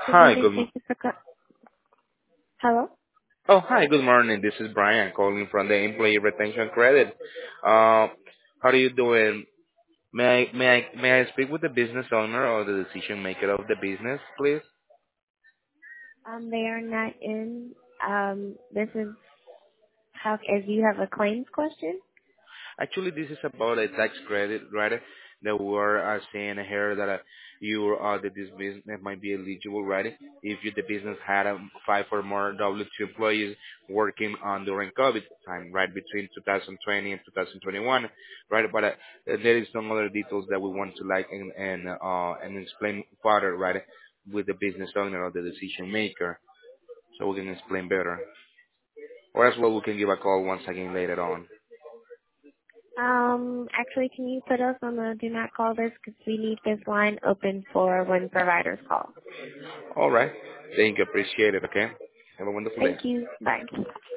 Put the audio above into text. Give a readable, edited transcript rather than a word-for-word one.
Good Hi, morning. Thank you for Hello? hi, good morning. This is Brian calling from the Employee Retention Credit. Uh, how are you doing? May I speak with the business owner or the decision maker of the business, please? They are not in. This is how, if you have a claims question? Actually, this is about a tax credit, right? That we're saying here that that this business might be eligible, right? If the business had 5 or more W-2 employees working on during COVID time, right, between 2020 and 2021, right? But there is some other details that we want to like and explain further, right, with the business owner or the decision maker, so we can explain better. Or as well, we can give a call once again later on. Actually, can you put us on the do not call this because we need this line open for when providers call. All right. Thank you. Appreciate it. Okay. Have a wonderful day. Thank you. Bye.